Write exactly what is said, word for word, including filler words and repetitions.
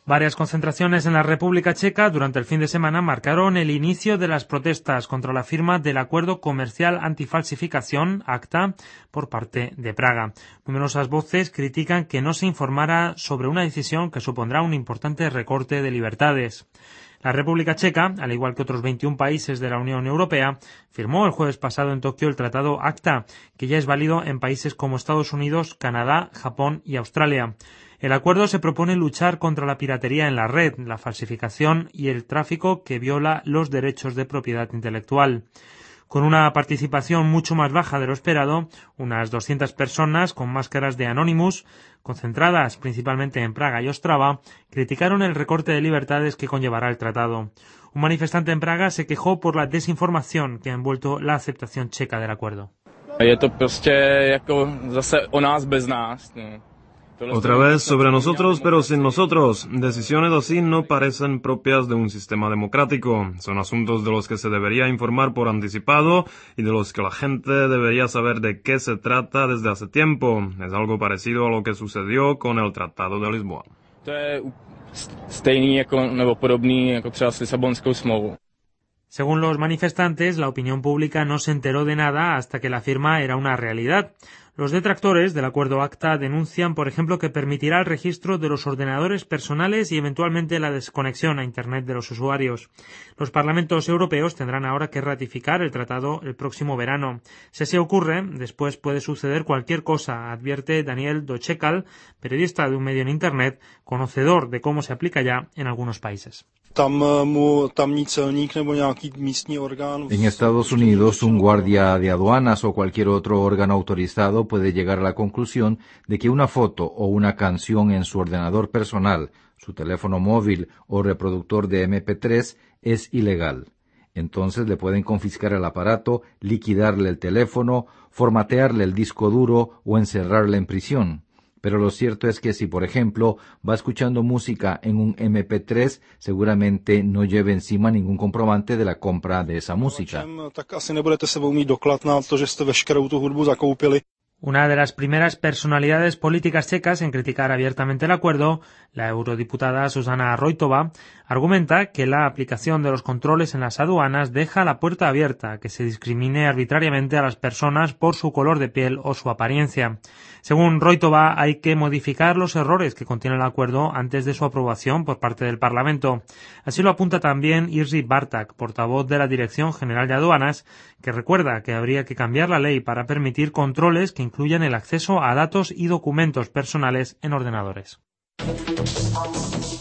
Varias concentraciones en la República Checa durante el fin de semana marcaron el inicio de las protestas contra la firma del Acuerdo Comercial Antifalsificación, ACTA, por parte de Praga. Numerosas voces critican que no se informara sobre una decisión que supondrá un importante recorte de libertades. La República Checa, al igual que otros veintiún países de la Unión Europea, firmó el jueves pasado en Tokio el Tratado ACTA, que ya es válido en países como Estados Unidos, Canadá, Japón y Australia. El acuerdo se propone luchar contra la piratería en la red, la falsificación y el tráfico que viola los derechos de propiedad intelectual. Con una participación mucho más baja de lo esperado, unas doscientas personas con máscaras de Anonymous, concentradas principalmente en Praga y Ostrava, criticaron el recorte de libertades que conllevará el tratado. Un manifestante en Praga se quejó por la desinformación que ha envuelto la aceptación checa del acuerdo. Je to prostě jako zase o nás bez nás. Otra vez sobre nosotros, pero sin nosotros. Decisiones así no parecen propias de un sistema democrático. Son asuntos de los que se debería informar por anticipado y de los que la gente debería saber de qué se trata desde hace tiempo. Es algo parecido a lo que sucedió con el Tratado de Lisboa. To je stejný jako nebo podobný jako třeba s Lisabonskou smlouvou. Según los manifestantes, la opinión pública no se enteró de nada hasta que la firma era una realidad. Los detractores del acuerdo ACTA denuncian, por ejemplo, que permitirá el registro de los ordenadores personales y eventualmente la desconexión a Internet de los usuarios. Los parlamentos europeos tendrán ahora que ratificar el tratado el próximo verano. Si así ocurre, después puede suceder cualquier cosa, advierte Daniel Dočekal, periodista de un medio en Internet, conocedor de cómo se aplica ya en algunos países. En Estados Unidos, un guardia de aduanas o cualquier otro órgano autorizado puede llegar a la conclusión de que una foto o una canción en su ordenador personal, su teléfono móvil o reproductor de eme pe tres es ilegal. Entonces le pueden confiscar el aparato, liquidarle el teléfono, formatearle el disco duro o encerrarle en prisión. Pero lo cierto es que si, por ejemplo, va escuchando música en un eme pe tres, seguramente no lleve encima ningún comprobante de la compra de esa música. Una de las primeras personalidades políticas checas en criticar abiertamente el acuerdo, la eurodiputada Zuzana Roithová, argumenta que la aplicación de los controles en las aduanas deja la puerta abierta a que se discrimine arbitrariamente a las personas por su color de piel o su apariencia. Según Roithová, hay que modificar los errores que contiene el acuerdo antes de su aprobación por parte del Parlamento. Así lo apunta también Irsi Bartak, portavoz de la Dirección General de Aduanas, que recuerda que habría que cambiar la ley para permitir controles que incluyan el acceso a datos y documentos personales en ordenadores.